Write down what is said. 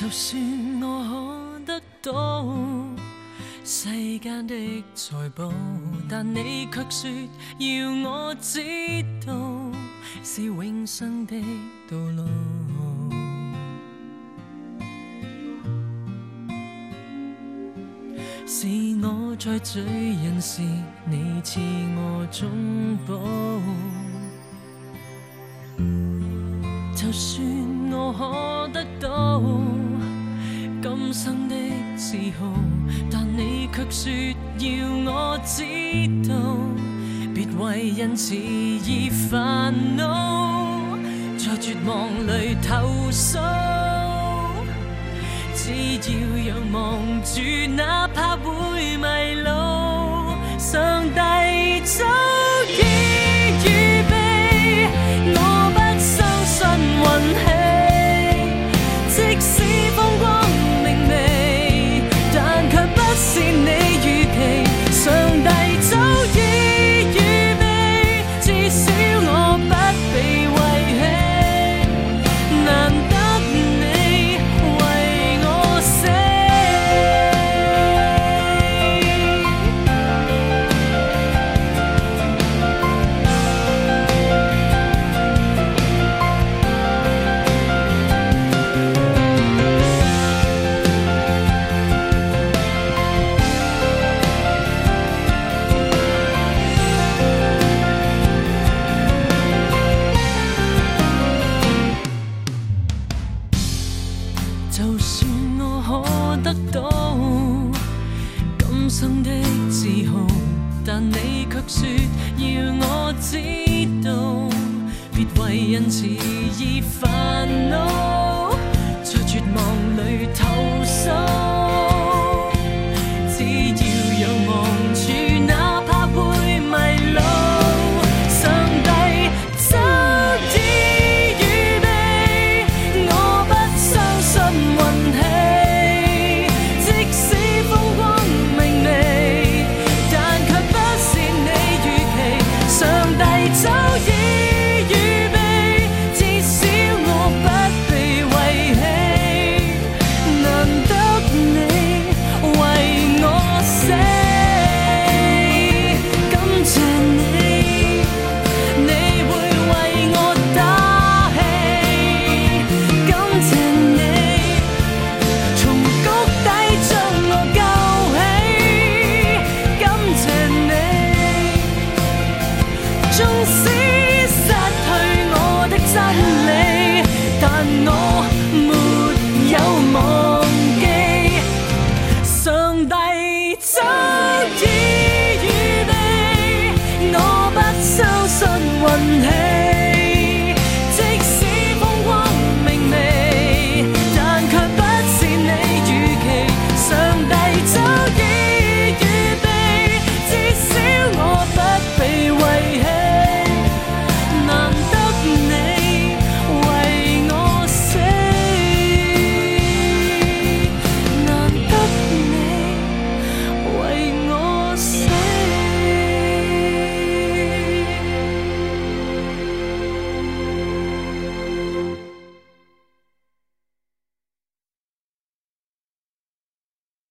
就算我可得到世間的財寶，但你卻說要我知道是永生的道路。是我在罪人時，你賜我中保。就算我可得到今生的自豪，但你卻說要我知道，別為因此而煩惱，在絕望裏投訴。只要仰望住，哪怕會迷路，上帝早已預備，我不相信運氣，即使風光明媚，但卻不是你預期，上帝早已預備，至少我不被遺棄，難得就算我可得到今生的自豪，但你卻說要我知道，別為因此而煩惱。